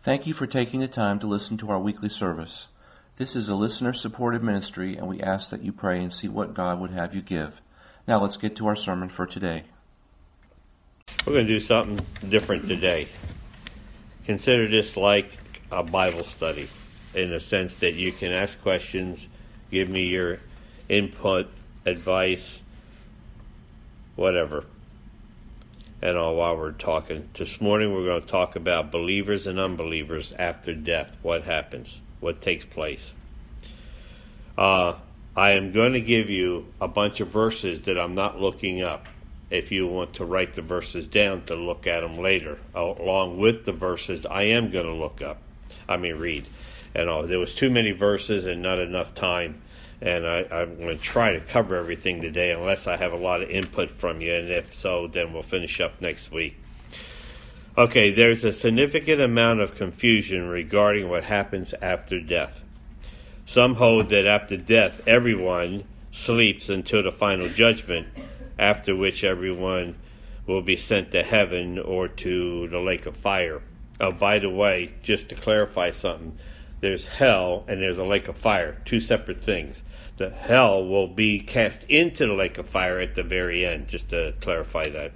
Thank you for taking the time to listen to our weekly service. This is a listener-supported ministry, and we ask that you pray and see what God would have you give. Now let's get to our sermon for today. We're going to do something different today. Consider this like a Bible study, in the sense that you can ask questions, give me your input, advice, whatever. And all while we're talking. This morning we're going to talk about believers and unbelievers after death. What happens? What takes place? I am going to give you a bunch of verses that I'm not looking up. If you want to write the verses down to look at them later, along with the verses I am going to read. And there was too many verses and not enough time. And I'm going to try to cover everything today unless I have a lot of input from you. And if so, then we'll finish up next week. Okay, there's a significant amount of confusion regarding what happens after death. Some hold that after death, everyone sleeps until the final judgment, after which everyone will be sent to heaven or to the lake of fire. Oh, by the way, just to clarify something, there's hell and there's a lake of fire, two separate things. The hell will be cast into the lake of fire at the very end, just to clarify that.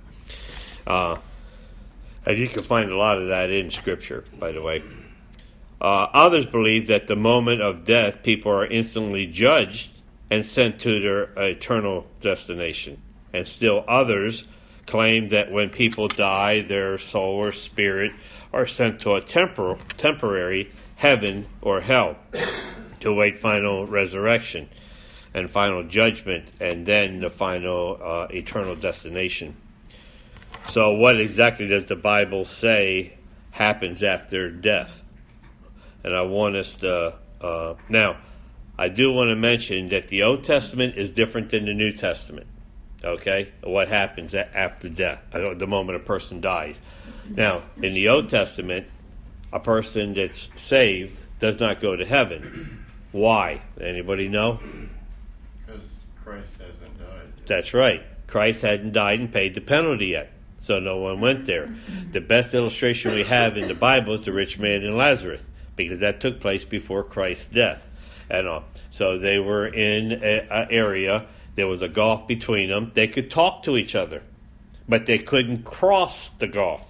And you can find a lot of that in Scripture, by the way. Others believe that the moment of death, people are instantly judged and sent to their eternal destination. And still others claim that when people die, their soul or spirit are sent to a temporary heaven or hell to await final resurrection and final judgment, and then the final eternal destination. So what exactly does the Bible say happens after death? And I want us to... now, I do want to mention that the Old Testament is different than the New Testament. Okay? What happens after death, the moment a person dies. Now, in the Old Testament, a person that's saved does not go to heaven. Why? Anybody know? Because Christ hasn't died. That's right. Christ hadn't died and paid the penalty yet. So no one went there. The best illustration we have in the Bible is the rich man and Lazarus, because that took place before Christ's death. And so they were in an area. There was a gulf between them. They could talk to each other, but they couldn't cross the gulf.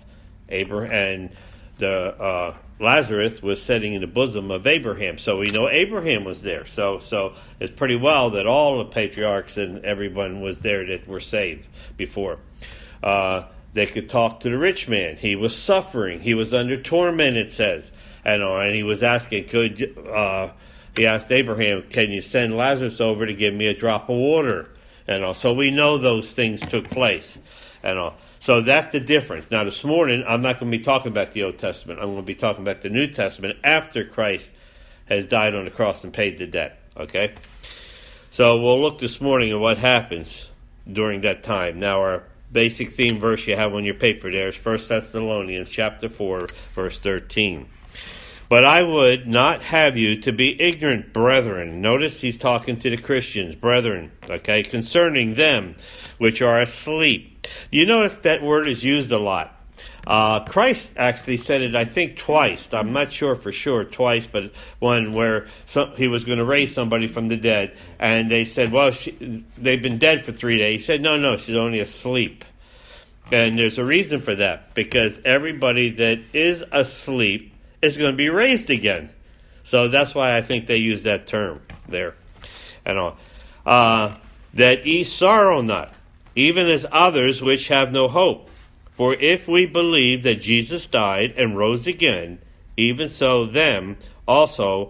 Lazarus was sitting in the bosom of Abraham, so we know Abraham was there. So it's pretty well that all the patriarchs and everyone was there that were saved before. They could talk to the rich man. He was suffering. He was under torment, it says. And he was asking, he asked Abraham, can you send Lazarus over to give me a drop of water? So we know those things took place. So that's the difference. Now this morning, I'm not going to be talking about the Old Testament. I'm going to be talking about the New Testament after Christ has died on the cross and paid the debt. Okay? So we'll look this morning at what happens during that time. Now our basic theme verse you have on your paper there is 1 Thessalonians chapter 4, verse 13. But I would not have you to be ignorant, brethren. Notice he's talking to the Christians, brethren, okay, concerning them which are asleep. You notice that word is used a lot. Christ actually said it, I think, twice. I'm not sure for sure twice, but one where he was going to raise somebody from the dead, and they said, well, they've been dead for 3 days. He said, no, she's only asleep. And there's a reason for that, because everybody that is asleep is going to be raised again. So that's why I think they use that term there. That ye sorrow not, even as others which have no hope. For if we believe that Jesus died and rose again, even so then also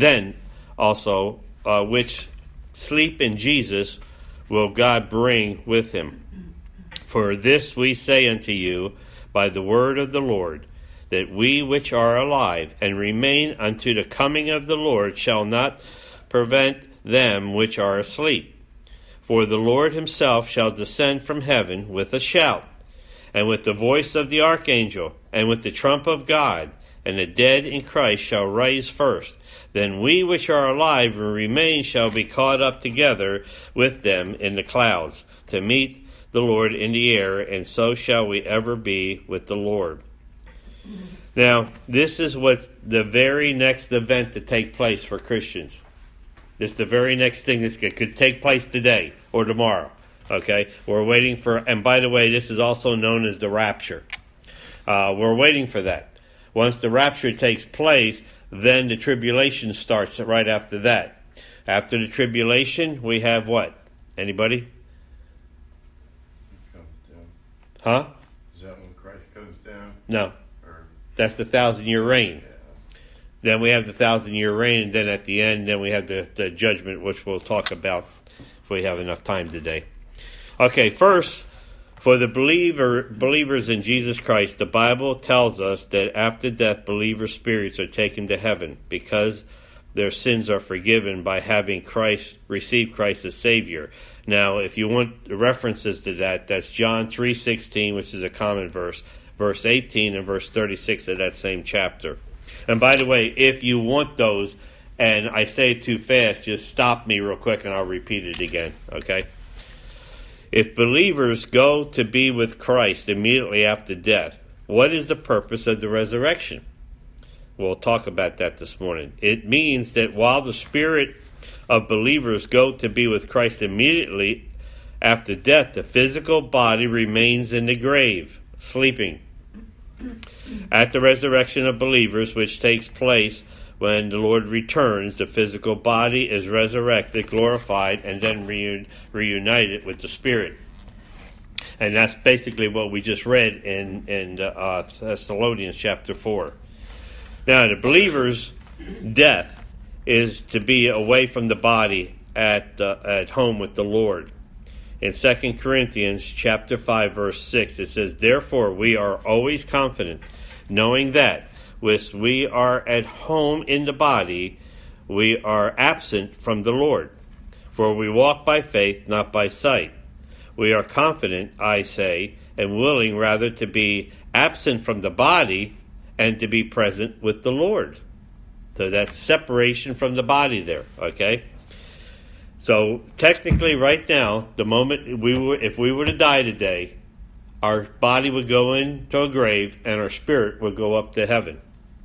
which sleep in Jesus will God bring with him. For this we say unto you by the word of the Lord, that we which are alive and remain unto the coming of the Lord shall not prevent them which are asleep. For the Lord himself shall descend from heaven with a shout, and with the voice of the archangel, and with the trump of God, and the dead in Christ shall rise first. Then we which are alive and remain shall be caught up together with them in the clouds, to meet the Lord in the air, and so shall we ever be with the Lord. Now, this is what's the very next event to take place for Christians. This is the very next thing that could take place today or tomorrow. Okay? We're waiting for, and by the way, this is also known as the rapture. We're waiting for that. Once the rapture takes place, then the tribulation starts right after that. After the tribulation, we have what? Anybody? It comes down. Huh? Is that when Christ comes down? No. Or, That's the 1,000-year reign. yeah. Then we have the 1,000-year reign, and then at the end, then we have the judgment, which we'll talk about if we have enough time today. Okay, first, for the believers in Jesus Christ, the Bible tells us that after death, believers' spirits are taken to heaven because their sins are forgiven by having received Christ as Savior. Now, if you want references to that, that's John 3:16, which is a common verse, verse 18, and verse 36 of that same chapter. And by the way, if you want those, and I say it too fast, just stop me real quick and I'll repeat it again, okay? If believers go to be with Christ immediately after death, what is the purpose of the resurrection? We'll talk about that this morning. It means that while the spirit of believers go to be with Christ immediately after death, the physical body remains in the grave, sleeping. At the resurrection of believers, which takes place when the Lord returns, the physical body is resurrected, glorified, and then reunited with the spirit. And that's basically what we just read in Thessalonians chapter 4. Now, the believer's death is to be away from the body at home with the Lord. In 2 Corinthians chapter 5, verse 6, it says, "Therefore we are always confident, knowing that, whilst we are at home in the body, we are absent from the Lord. For we walk by faith, not by sight. We are confident, I say, and willing rather to be absent from the body and to be present with the Lord." So that's separation from the body there, okay? So technically right now, the moment if we were to die today, our body would go into a grave and our spirit would go up to heaven.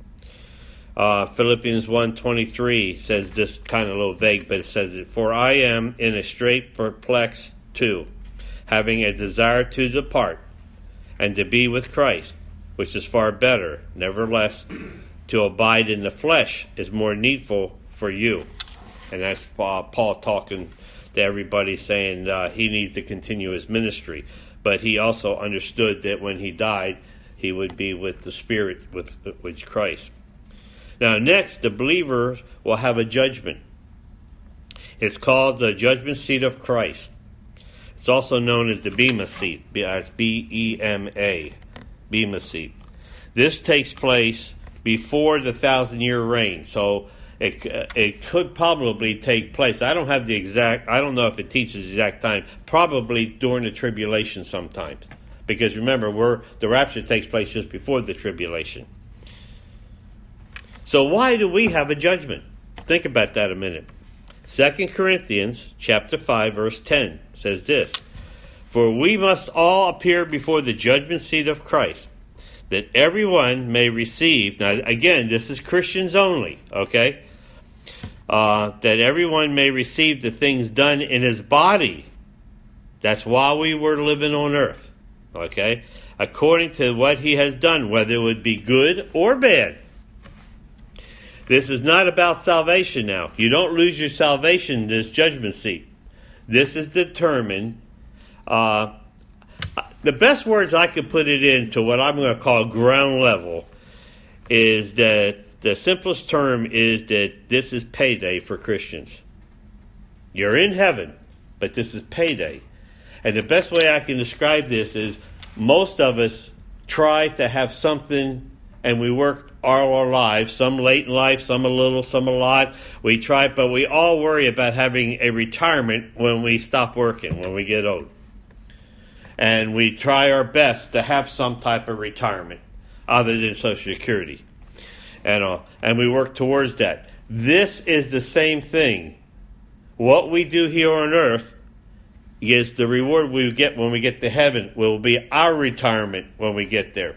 Philippians 1:23 says this, kind of a little vague, but it says it, "For I am in a strait perplexed too, having a desire to depart and to be with Christ, which is far better. Nevertheless, to abide in the flesh is more needful for you." And that's Paul talking to everybody, saying he needs to continue his ministry. But he also understood that when he died, he would be with the Spirit, with Christ. Now, next, the believer will have a judgment. It's called the judgment seat of Christ. It's also known as the Bema seat. It's B-E-M-A, Bema seat. This takes place before the 1,000-year reign. So it could probably take place. I don't know if it teaches the exact time. Probably during the tribulation sometimes. Because remember, the rapture takes place just before the tribulation. So why do we have a judgment? Think about that a minute. 2 Corinthians chapter 5, verse 10 says this, "For we must all appear before the judgment seat of Christ, that everyone may receive," now again, this is Christians only, okay? "That everyone may receive the things done in his body." That's while we were living on earth, okay? "According to what he has done, whether it would be good or bad." This is not about salvation now. You don't lose your salvation in this judgment seat. This is determined. The best words I could put it into what I'm going to call ground level is that the simplest term is that this is payday for Christians. You're in heaven, but this is payday. And the best way I can describe this is most of us try to have something, and we work all our lives, some late in life, some a little, some a lot. We try, but we all worry about having a retirement when we stop working, when we get old. And we try our best to have some type of retirement other than Social Security. And we work towards that. This is the same thing. What we do here on earth is the reward we get when we get to heaven will be our retirement when we get there.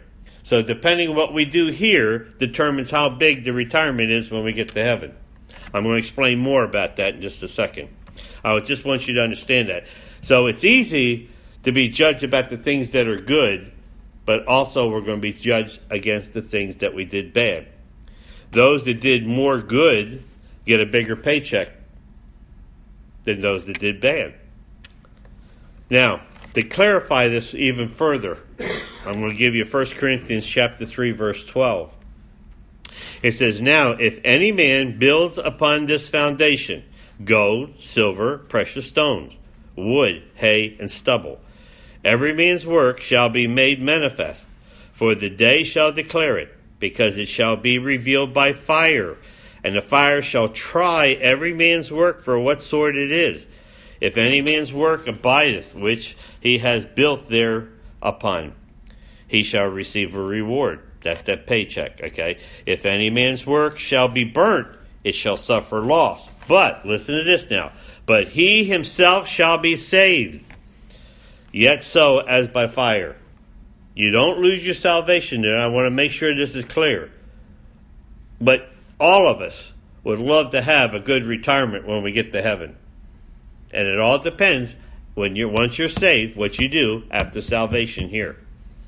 So depending on what we do here determines how big the retirement is when we get to heaven. I'm going to explain more about that in just a second. I just want you to understand that. So it's easy to be judged about the things that are good, but also we're going to be judged against the things that we did bad. Those that did more good get a bigger paycheck than those that did bad. Now, to clarify this even further, I'm going to give you 1 Corinthians chapter 3, verse 12. It says, "Now, if any man builds upon this foundation, gold, silver, precious stones, wood, hay, and stubble, every man's work shall be made manifest, for the day shall declare it, because it shall be revealed by fire, and the fire shall try every man's work for what sort it is. If any man's work abideth, which he has built thereupon, he shall receive a reward." That's that paycheck, okay? "If any man's work shall be burnt, it shall suffer loss. But," listen to this now, "but he himself shall be saved, yet so as by fire." You don't lose your salvation there. I want to make sure this is clear. But all of us would love to have a good retirement when we get to heaven. And it all depends once you're saved, what you do after salvation here.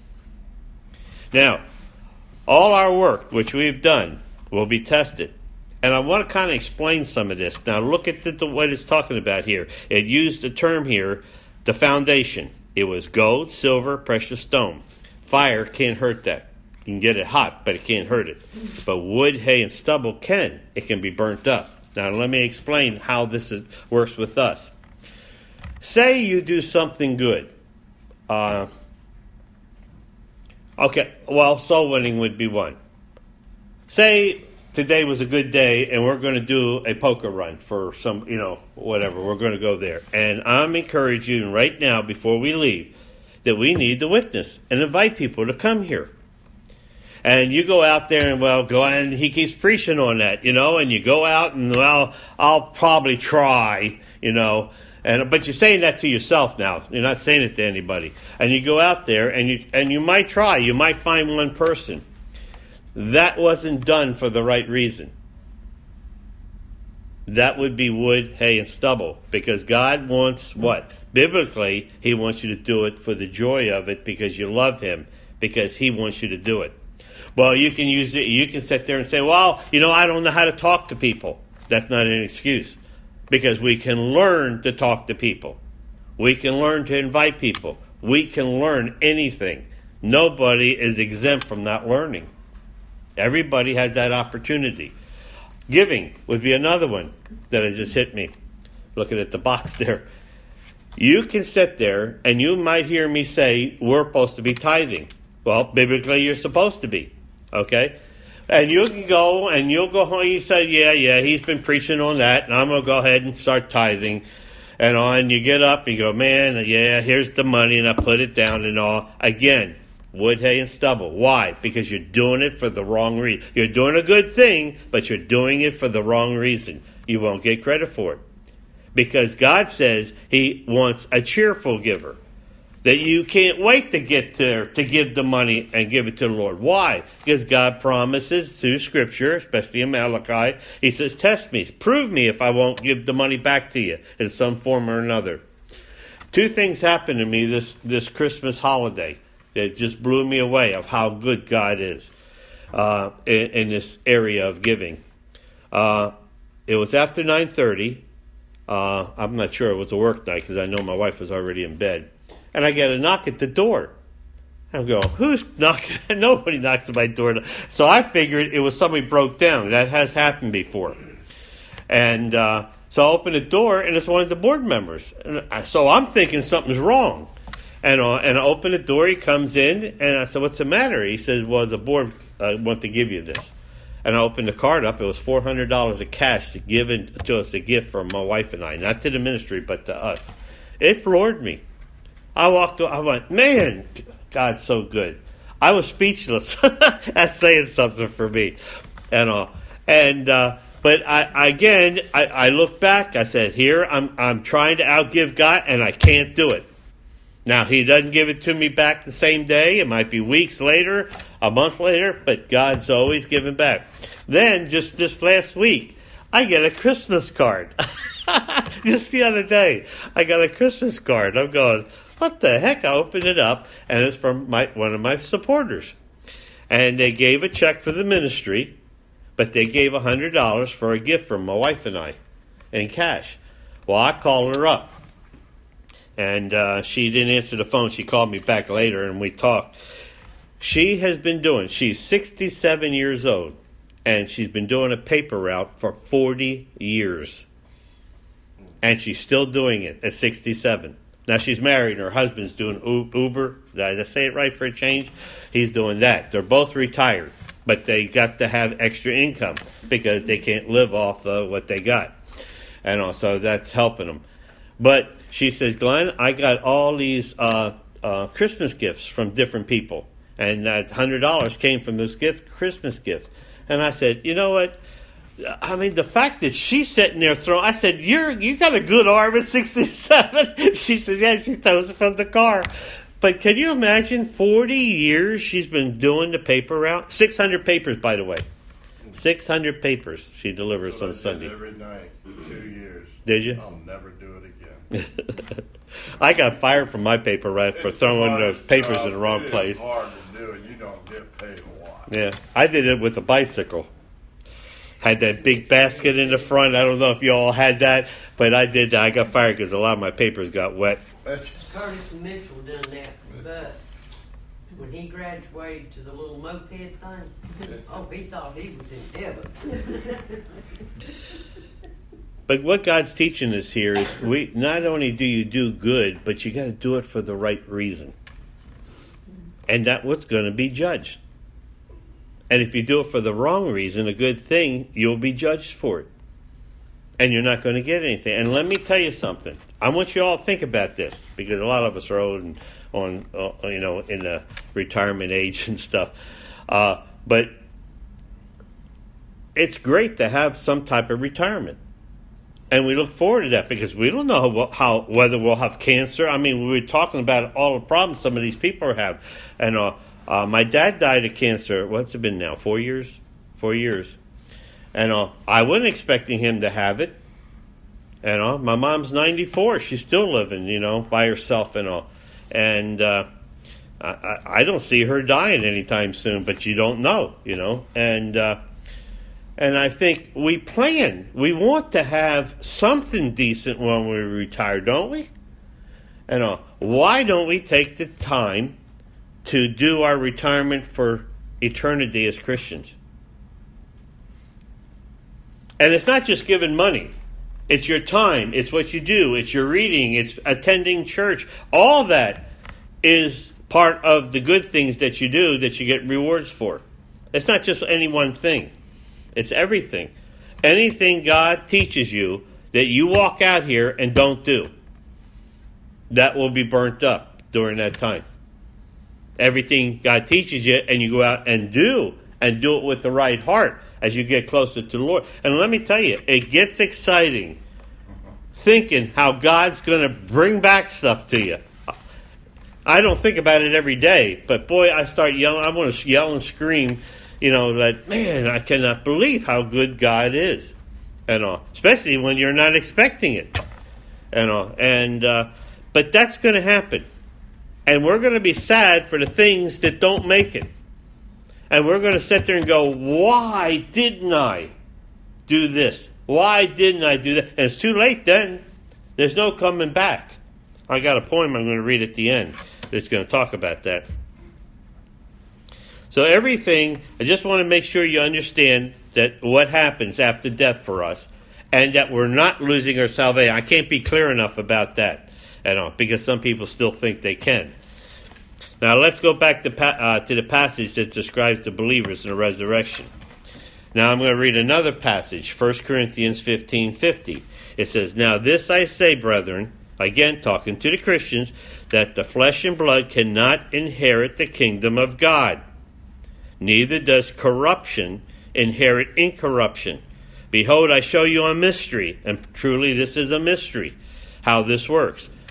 Now, all our work, which we've done, will be tested. And I want to kind of explain some of this. Now, look at what it's talking about here. It used the term here, the foundation. It was gold, silver, precious stone. Fire can't hurt that. You can get it hot, but it can't hurt it. But wood, hay, and stubble can. It can be burnt up. Now, let me explain how this works with us. Say you do something good. Soul winning would be one. Say today was a good day and we're going to do a poker run for some, whatever. We're going to go there. And I'm encouraging you right now before we leave that we need to witness and invite people to come here. And you go out there and he keeps preaching on that, and you go out and I'll probably try, but you're saying that to yourself now. You're not saying it to anybody. And you go out there and you might try. You might find one person. That wasn't done for the right reason. That would be wood, hay, and stubble. Because God wants what? Biblically, He wants you to do it for the joy of it because you love Him, because He wants you to do it. Well, you can use it. You can sit there and say, I don't know how to talk to people. That's not an excuse. Because we can learn to talk to people. We can learn to invite people. We can learn anything. Nobody is exempt from that learning. Everybody has that opportunity. Giving would be another one that just hit me. Looking at the box there. You can sit there and you might hear me say, we're supposed to be tithing. Well, biblically you're supposed to be. Okay? And you can go and you'll go home and you say, yeah, he's been preaching on that, and I'm going to go ahead and start tithing. And you get up and you go, man, yeah, here's the money, and I put it down and all. Again, wood, hay, and stubble. Why? Because you're doing it for the wrong reason. You're doing a good thing, but you're doing it for the wrong reason. You won't get credit for it. Because God says He wants a cheerful giver. That you can't wait to get there to give the money and give it to the Lord. Why? Because God promises through Scripture, especially in Malachi, He says, test me, prove me if I won't give the money back to you in some form or another. Two things happened to me this Christmas holiday that just blew me away of how good God is in this area of giving. It was after 9:30. I'm not sure it was a work night because I know my wife was already in bed. And I get a knock at the door. I'm going, who's knocking? Nobody knocks at my door. So I figured it was somebody broke down. That has happened before. And so I open the door, and it's one of the board members. So I'm thinking something's wrong. And I open the door, he comes in, and I said, what's the matter? He said, well, the board want to give you this. And I opened the card up. It was $400 of cash given to us, a gift from my wife and I. Not to the ministry, but to us. It floored me. I went, man, God's so good. I was speechless. That's saying something for me. But I look back. I said, here, I'm trying to outgive God, and I can't do it. Now, he doesn't give it to me back the same day. It might be weeks later, a month later, but God's always giving back. Then, just this last week, I get a Christmas card. Just the other day, I got a Christmas card. I'm going, what the heck? I opened it up, and it's from one of my supporters. And they gave a check for the ministry, but they gave $100 for a gift from my wife and I in cash. Well, I called her up. And she didn't answer the phone. She called me back later, and we talked. She's 67 years old, and she's been doing a paper route for 40 years. And she's still doing it at 67. Now, she's married, and her husband's doing Uber. Did I say it right for a change? He's doing that. They're both retired, but they got to have extra income because they can't live off what they got. And also, that's helping them. But she says, Glenn, I got all these Christmas gifts from different people. And that $100 came from those Christmas gifts. And I said, you know what? I mean, the fact that she's sitting there throwing, I said, you got a good arm at 67. She says, yeah, she throws it from the car. But can you imagine 40 years she's been doing the paper route? 600 papers, by the way. 600 papers she delivers on Sunday. Every night for 2 years. Did you? I'll never do it again. I got fired from my paper route for throwing the papers in the wrong place. It's hard to do, and you don't get paid a lot. Yeah, I did it with a bicycle. Had that big basket in the front. I don't know if you all had that, but I did that. I got fired because a lot of my papers got wet. Curtis and Mitchell done that, but when he graduated to the little moped thing, he thought he was in heaven. But what God's teaching us here is not only do you do good, but you got to do it for the right reason. And that's what's going to be judged. And if you do it for the wrong reason, a good thing, you'll be judged for it. And you're not going to get anything. And let me tell you something. I want you all to think about this, because a lot of us are old and in the retirement age and stuff. But it's great to have some type of retirement. And we look forward to that because we don't know whether we'll have cancer. I mean, we were talking about all the problems some of these people have. And my dad died of cancer. What's it been now? 4 years? 4 years. And I wasn't expecting him to have it. And my mom's 94. She's still living, by herself and all. And I don't see her dying anytime soon, but you don't know, And I think we plan. We want to have something decent when we retire, don't we? And why don't we take the time to do our retirement for eternity as Christians? And it's not just giving money. It's your time. It's what you do. It's your reading. It's attending church. All that is part of the good things that you do that you get rewards for. It's not just any one thing. It's everything. Anything God teaches you that you walk out here and don't do, that will be burnt up during that time. Everything God teaches you and you go out and do it with the right heart as you get closer to the Lord. And let me tell you, it gets exciting thinking how God's going to bring back stuff to you. I don't think about it every day, but boy, I start yelling. I want to yell and scream. That, man, I cannot believe how good God is, especially when you're not expecting it, but that's going to happen, and we're going to be sad for the things that don't make it, and we're going to sit there and go, why didn't I do this? Why didn't I do that? And it's too late then. There's no coming back. I got a poem I'm going to read at the end that's going to talk about that. So everything, I just want to make sure you understand that what happens after death for us, and that we're not losing our salvation. I can't be clear enough about that at all, because some people still think they can. Now let's go back to the passage that describes the believers in the resurrection. Now I'm going to read another passage, 1 Corinthians 15:50. It says, "Now this I say, brethren," again talking to the Christians, "that the flesh and blood cannot inherit the kingdom of God. Neither does corruption inherit incorruption. Behold, I show you a mystery," and truly this is a mystery, how this works.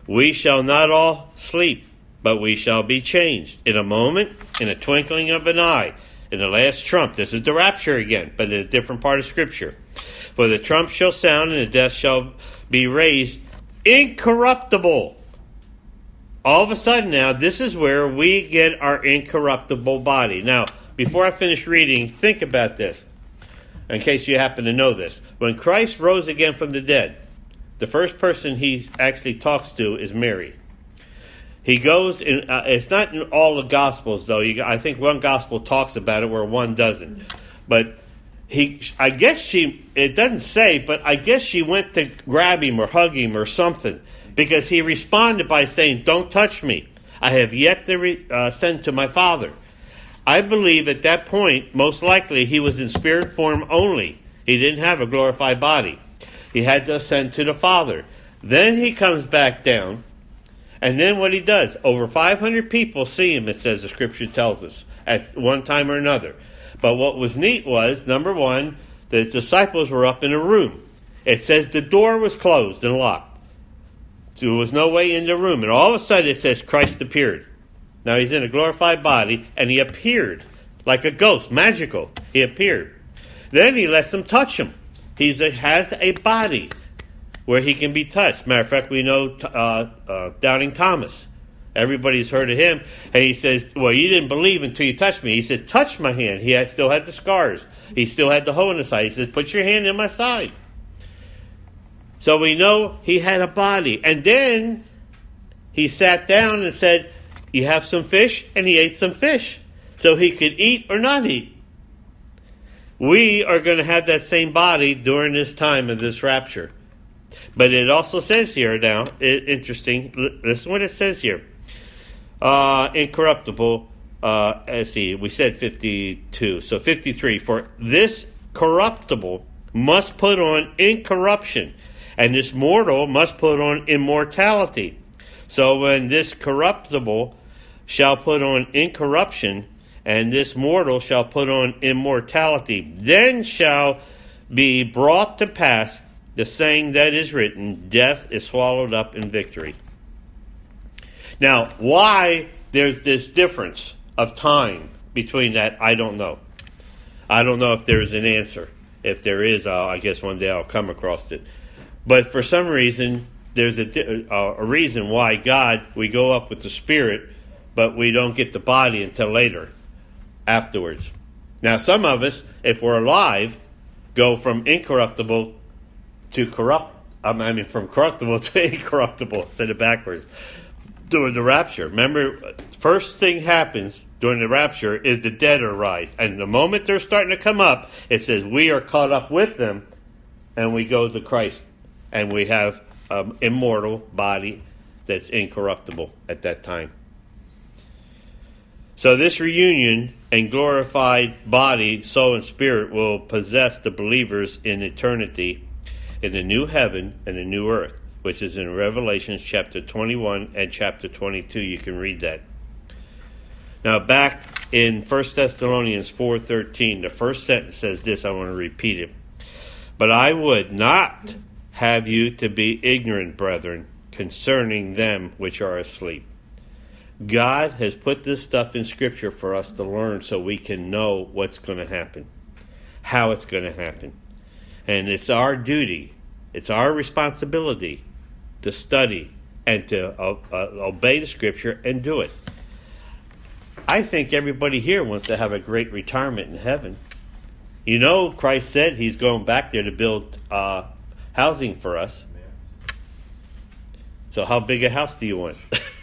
We shall not all sleep, but we shall be changed in a moment, in a twinkling of an eye, in the last trump. This is the rapture again, but in a different part of Scripture. For the trump shall sound, and the death shall be raised incorruptible. All of a sudden now, this is where we get our incorruptible body. Now, before I finish reading, think about this, in case you happen to know this. When Christ rose again from the dead, the first person he actually talks to is Mary. He goes in. It's not in all the Gospels, though. I think one Gospel talks about it, where one doesn't. But I guess she. It doesn't say, but I guess she went to grab him or hug him or something, because he responded by saying, "Don't touch me. I have yet to send to my Father." I believe at that point, most likely, he was in spirit form only. He didn't have a glorified body. He had to ascend to the Father. Then he comes back down. And then what he does, over 500 people see him, it says, the Scripture tells us, at one time or another. But what was neat was, number one, the disciples were up in a room. It says the door was closed and locked. There was no way in the room. And all of a sudden it says Christ appeared. Now he's in a glorified body, and he appeared like a ghost, magical. He appeared. Then he lets them touch him. He has a body where he can be touched. Matter of fact, we know Doubting Thomas. Everybody's heard of him. And he says, well, you didn't believe until you touched me. He says, touch my hand. He still had the scars. He still had the hole in the side. He says, put your hand in my side. So we know he had a body. And then he sat down and said, you have some fish? And he ate some fish. So he could eat or not eat. We are going to have that same body during this time of this rapture. But it also says here now, interesting, listen to what it says here. Incorruptible, let's see, we said 52, so 53. For this corruptible must put on incorruption, and this mortal must put on immortality. So when this corruptible shall put on incorruption, and this mortal shall put on immortality, then shall be brought to pass the saying that is written, death is swallowed up in victory. Now, why there's this difference of time between that, I don't know. I don't know if there's an answer. If there is, I guess one day I'll come across it. But for some reason, there's a reason why God, we go up with the spirit, but we don't get the body until later, afterwards. Now, some of us, if we're alive, go from incorruptible to from corruptible to incorruptible, said it backwards, during the rapture. Remember, first thing happens during the rapture is the dead are raised. And the moment they're starting to come up, it says we are caught up with them, and we go to Christ. And we have an immortal body that's incorruptible at that time. So this reunion and glorified body, soul, and spirit will possess the believers in eternity in the new heaven and the new earth, which is in Revelation chapter 21 and chapter 22. You can read that. Now back in 1 Thessalonians 4:13, the first sentence says this. I want to repeat it. But I would not have you to be ignorant, brethren, concerning them which are asleep. God has put this stuff in Scripture for us to learn so we can know what's going to happen, how it's going to happen. And it's our duty, it's our responsibility to study and to obey the Scripture and do it. I think everybody here wants to have a great retirement in heaven. You know, Christ said he's going back there to build housing for us. So how big a house do you want?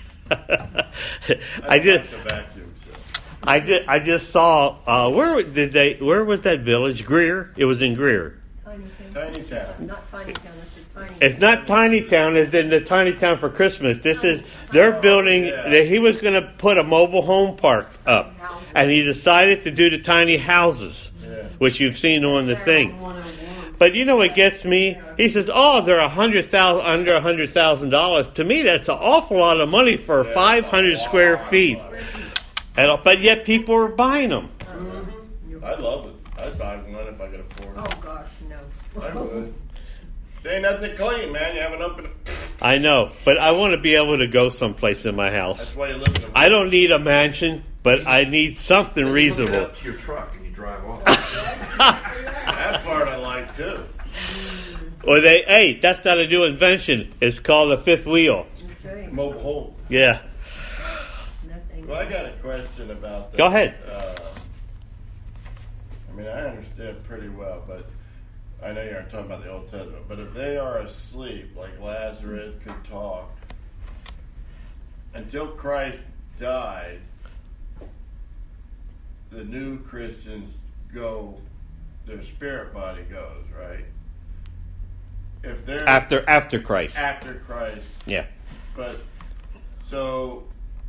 I just saw where was that village? Greer? It was in Greer. Tiny town. Not Tiny Town, it's a tiny. It's not Tiny Town, it's in the Tiny Town for Christmas. They're building, he was going to put a mobile home park up. And he decided to do the tiny houses, which you've seen on the thing. But you know what gets me? He says, "Oh, they're under $100,000." To me, that's an awful lot of money for 500 square feet. But yet, people are buying them. I love it. I'd buy one if I could afford it. Oh gosh, no. I would. There ain't nothing to clean, man. You have an open. I know, but I want to be able to go someplace in my house. That's why you live in a I don't need a mansion, but I need something Then you hook it reasonable. up to your truck and you drive off. That part I like too. Or that's not a new invention. It's called a fifth wheel. That's right. Mobile home. Yeah. Nothing. Well, I got a question about that. Go ahead. I mean, I understand pretty well, but I know you aren't talking about the Old Testament. But if they are asleep, like Lazarus could talk, until Christ died, the new Christians go, their spirit body goes, right? If they're After Christ. after Christ, Yeah. but so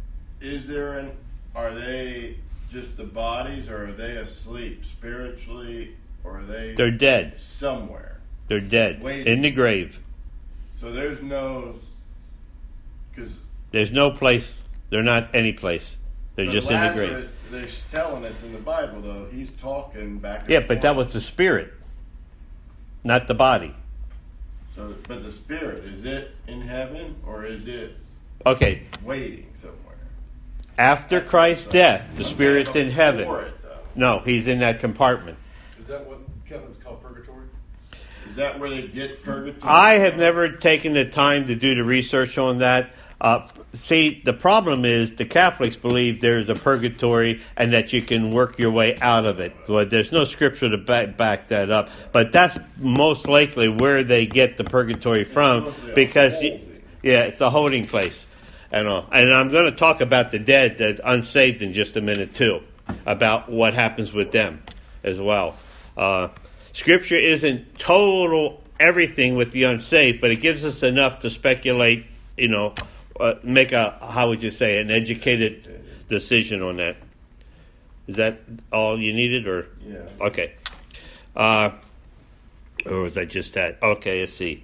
are they just the bodies, or are they asleep spiritually, or are they They're dead. somewhere? They're dead. Waiting. In the grave. So there's no, because There's no place. They're not any place. They're just in the grave. They're telling us in the Bible, though, he's talking back and Yeah, but that forth. was the spirit, not the body. So, but the spirit, is it in heaven, or is it Okay, waiting somewhere? after Christ's death, the spirit's in heaven. Before it, though. No, he's in that compartment. Is that what Kevin's called purgatory? Is that where they get purgatory? I have never taken the time to do the research on that. See, the problem is the Catholics believe there's a purgatory and that you can work your way out of it. Well, there's no scripture to back that up, but that's most likely where they get the purgatory from, because it's a holding place. And I'm going to talk about the dead, the unsaved, in just a minute too, about what happens with them as well. Scripture isn't total everything with the unsaved, but it gives us enough to speculate, make an educated decision on that. Is that all you needed, or? Yeah. Okay. Or was that just that? Okay, let's see.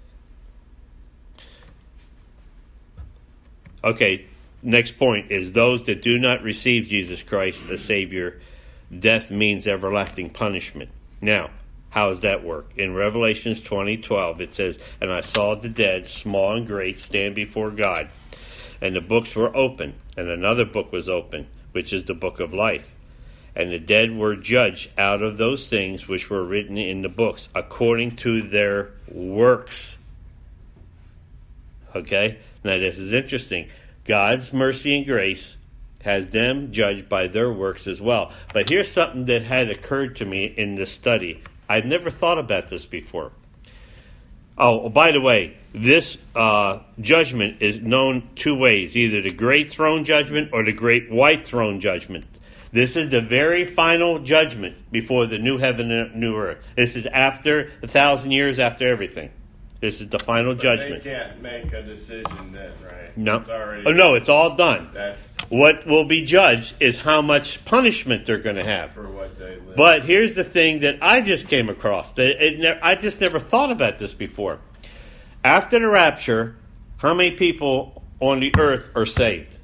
Okay, next point is those that do not receive Jesus Christ as Savior, death means everlasting punishment. Now, how does that work? In Revelations 20:12, it says, "And I saw the dead, small and great, stand before God. And the books were open, and another book was open, which is the book of life. And the dead were judged out of those things which were written in the books, according to their works." Okay? Now this is interesting. God's mercy and grace has them judged by their works as well. But here's something that had occurred to me in this study. I've never thought about this before. Oh, by the way, this judgment is known two ways, either the great throne judgment or the great white throne judgment. This is the very final judgment before the new heaven and new earth. This is after 1,000 years after everything. This is the final judgment. They can't make a decision then, right? No. It's already, Oh, no, it's all done. That's What will be judged is how much punishment they're going to have. for what they live. But here's the thing that I just came across. I just never thought about this before. After the rapture, how many people on the earth are saved?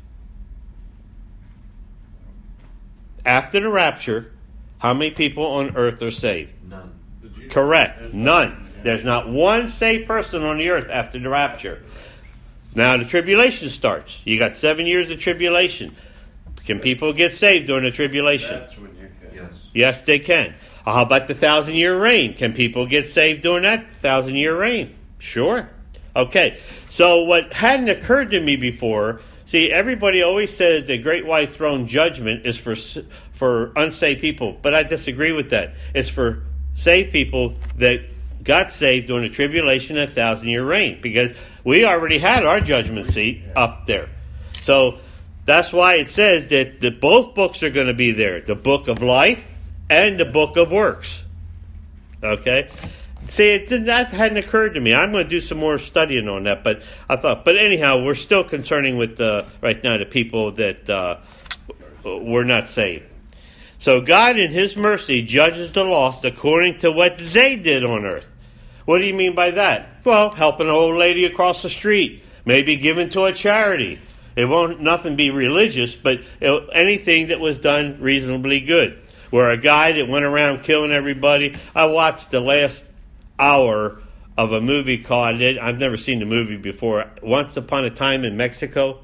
After the rapture, how many people on earth are saved? None. Correct. None. There's not one saved person on the earth after the rapture. Now the tribulation starts. You got 7 years of tribulation. Can people get saved during the tribulation? That's when you can. Yes. Yes, they can. How about the 1,000-year reign? Can people get saved during that 1,000-year reign? Sure. Okay. So what hadn't occurred to me before, see, everybody always says the great white throne judgment is for unsaved people, but I disagree with that. It's for saved people that got saved during the tribulation and 1,000-year reign, because we already had our judgment seat up there. So that's why it says that both books are going to be there, the book of life and the book of works. Okay? See, that hadn't occurred to me. I'm going to do some more studying on that, but anyhow, we're still concerning with right now the people that were not saved. So God in His mercy judges the lost according to what they did on earth. What do you mean by that? Well, helping an old lady across the street, maybe giving to a charity. It won't nothing be religious, but anything that was done reasonably good. Where a guy that went around killing everybody, I watched the last hour of a movie called, I've never seen the movie before, Once Upon a Time in Mexico.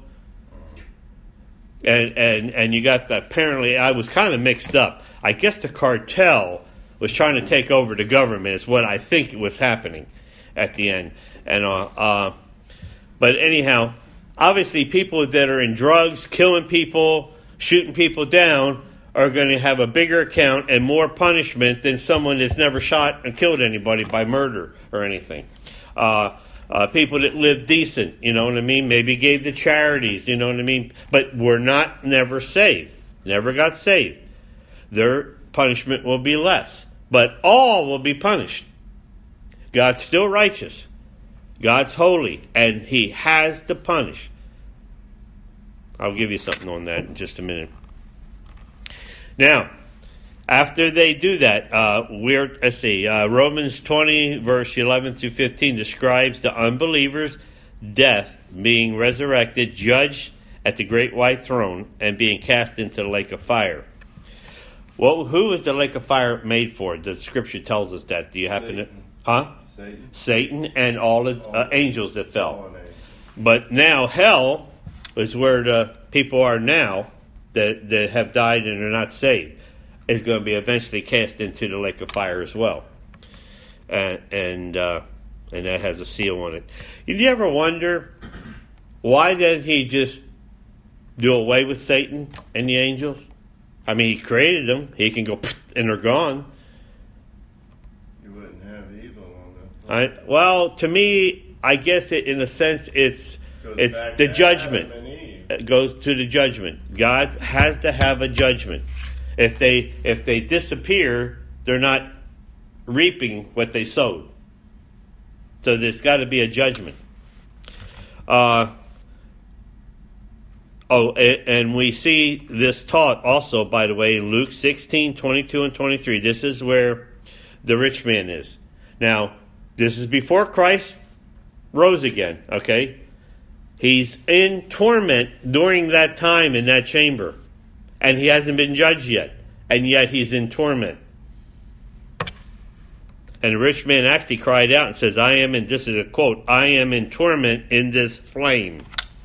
And you got, apparently, I was kind of mixed up. I guess the cartel was trying to take over the government is what I think was happening at the end. And but anyhow, obviously people that are in drugs, killing people, shooting people down are going to have a bigger account and more punishment than someone that's never shot and killed anybody by murder or anything. People that live decent, you know what I mean, maybe gave to charities, you know what I mean, but were never saved, never got saved. Their punishment will be less, but all will be punished. God's still righteous. God's holy, and He has to punish. I'll give you something on that in just a minute. Now, after they do that, Romans 20, verse 11 through 15 describes the unbeliever's death, being resurrected, judged at the great white throne, and being cast into the lake of fire. Well, who is the lake of fire made for? The Scripture tells us that. Do you happen to... Huh? Satan and all the angels that fell. But now hell is where the people are now that have died and are not saved. Is going to be eventually cast into the lake of fire as well. And that has a seal on it. Did you ever wonder why didn't He just do away with Satan and the angels? I mean, He created them. He can go and they're gone. You wouldn't have evil on them. Well, to me, I guess in a sense it's the judgment. It goes to the judgment. God has to have a judgment. If they disappear, they're not reaping what they sowed. So there's got to be a judgment. And we see this taught also, by the way, in Luke 16, 22 and 23. This is where the rich man is. Now, this is before Christ rose again, okay? He's in torment during that time in that chamber. And he hasn't been judged yet. And yet he's in torment. And the rich man actually cried out and says, this is a quote, I am in torment in this flame.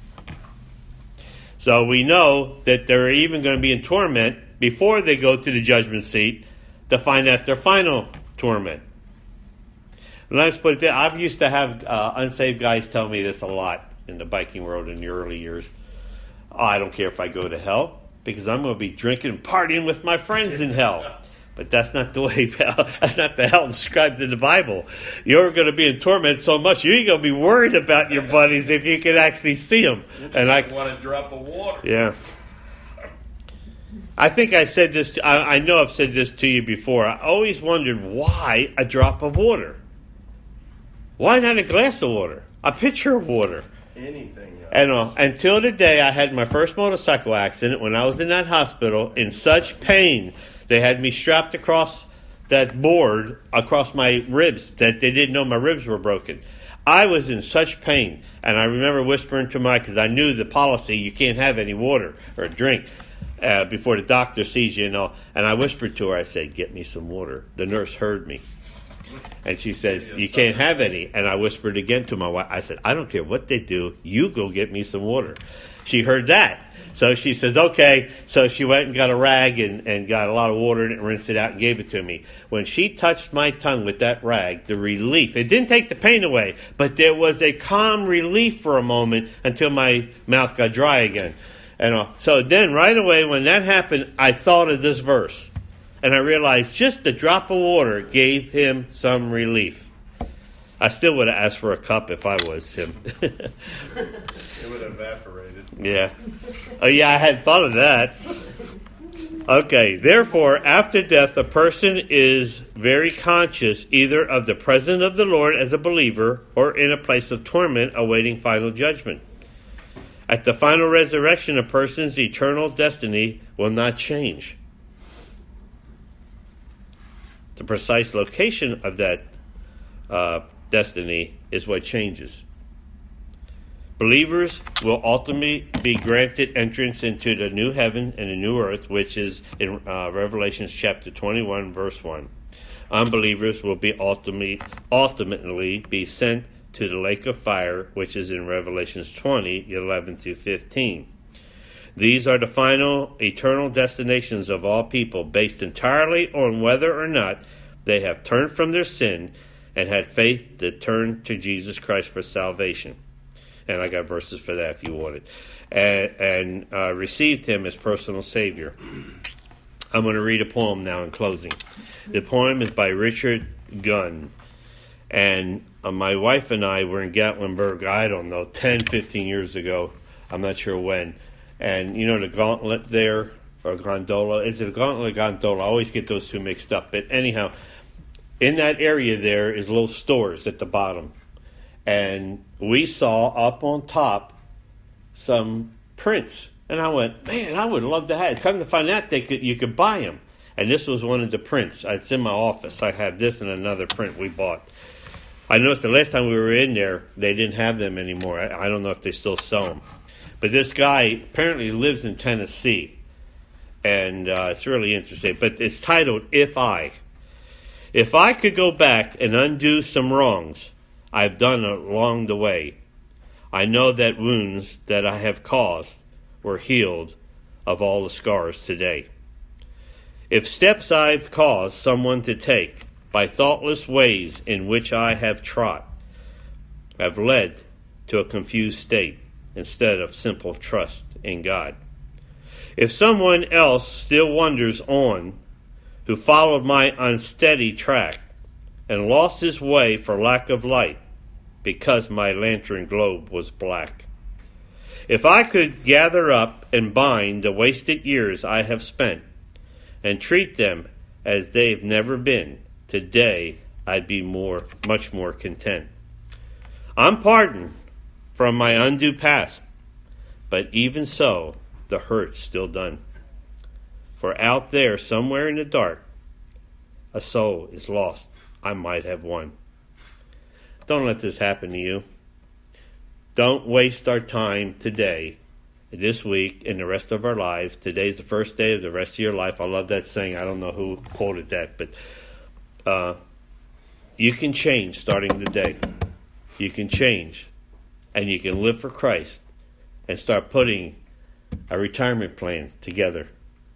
So we know that they're even going to be in torment before they go to the judgment seat to find out their final torment. Let's put it there. I've used to have unsaved guys tell me this a lot in the biking world in the early years. I don't care if I go to hell, because I'm going to be drinking and partying with my friends in hell. But that's not the way. That's not the hell described in the Bible. You're going to be in torment so much you ain't going to be worried about your buddies if you can actually see them. And I want a drop of water. Yeah. I think I said this. I know I've said this to you before. I always wondered why a drop of water. Why not a glass of water? A pitcher of water. Anything. And until the day I had my first motorcycle accident, when I was in that hospital, in such pain, they had me strapped across that board, across my ribs, that they didn't know my ribs were broken. I was in such pain. And I remember whispering to because I knew the policy, you can't have any water or drink before the doctor sees you, And I whispered to her, I said, get me some water. The nurse heard me. And she says, you can't have any. And I whispered again to my wife. I said, I don't care what they do. You go get me some water. She heard that. So she says, okay. So she went and got a rag and got a lot of water in it and rinsed it out and gave it to me. When she touched my tongue with that rag, the relief, it didn't take the pain away, but there was a calm relief for a moment until my mouth got dry again. And so then right away when that happened, I thought of this verse. And I realized just a drop of water gave him some relief. I still would have asked for a cup if I was him. It would have evaporated. Yeah. Oh, yeah, I hadn't thought of that. Okay, therefore, after death, a person is very conscious either of the presence of the Lord as a believer or in a place of torment awaiting final judgment. At the final resurrection, a person's eternal destiny will not change. The precise location of that destiny is what changes. Believers will ultimately be granted entrance into the new heaven and the new earth, which is in Revelation chapter 21, verse 1. Unbelievers will be ultimately be sent to the lake of fire, which is in Revelations 20, 11 through 15. These are the final eternal destinations of all people, based entirely on whether or not they have turned from their sin and had faith to turn to Jesus Christ for salvation. And I got verses for that if you want it. And received him as personal Savior. I'm going to read a poem now in closing. The poem is by Richard Gunn. And my wife and I were in Gatlinburg, I don't know, 10, 15 years ago. I'm not sure when. And you know the gauntlet there, or gondola? Is it a gauntlet or gondola? I always get those two mixed up. But anyhow, in that area there is little stores at the bottom. And we saw up on top some prints. And I went, man, I would love to have it. Come to find out, you could buy them. And this was one of the prints. It's in my office. I have this and another print we bought. I noticed the last time we were in there, they didn't have them anymore. I don't know if they still sell them. But this guy apparently lives in Tennessee. And it's really interesting. But it's titled, If I. If I could go back and undo some wrongs I've done along the way, I know that wounds that I have caused were healed of all the scars today. If steps I've caused someone to take by thoughtless ways in which I have trod have led to a confused state instead of simple trust in God. If someone else still wanders on, who followed my unsteady track and lost his way for lack of light because my lantern globe was black. If I could gather up and bind the wasted years I have spent and treat them as they've never been, today I'd be much more content. I'm pardoned from my undue past, but even so, the hurt's still done. For out there, somewhere in the dark, a soul is lost I might have won. Don't let this happen to you. Don't waste our time today, this week, and the rest of our lives. Today's the first day of the rest of your life. I love that saying. I don't know who quoted that, but you can change starting today. You can change, and you can live for Christ and start putting a retirement plan together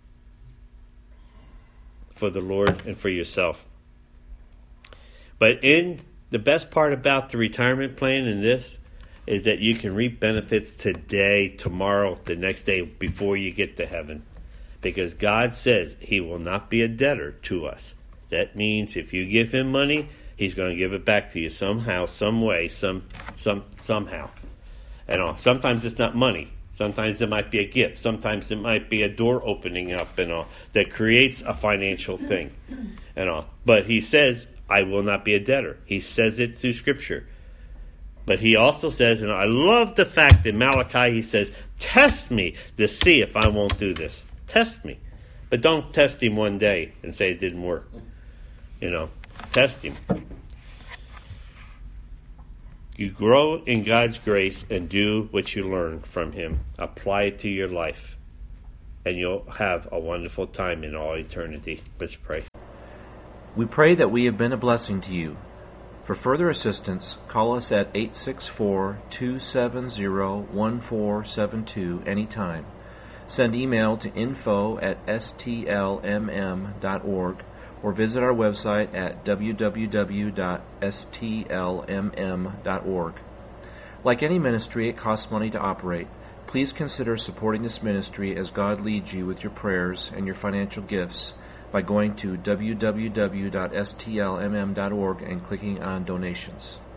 for the Lord and for yourself. But the best part about the retirement plan in this is that you can reap benefits today, tomorrow, the next day, before you get to heaven. Because God says he will not be a debtor to us. That means if you give him money, he's going to give it back to you somehow, some way, somehow. And sometimes it's not money. Sometimes it might be a gift. Sometimes it might be a door opening up and all that creates a financial thing and all. But he says, I will not be a debtor. He says it through Scripture. But he also says, and I love the fact that Malachi, he says, test me to see if I won't do this. Test me. But don't test him one day and say it didn't work. Test him. You grow in God's grace and do what you learn from him. Apply it to your life. And you'll have a wonderful time in all eternity. Let's pray. We pray that we have been a blessing to you. For further assistance, call us at 864-270-1472 anytime. Send email to info@stlmm.org or visit our website at www.stlmm.org. Like any ministry, it costs money to operate. Please consider supporting this ministry as God leads you with your prayers and your financial gifts by going to www.stlmm.org and clicking on donations.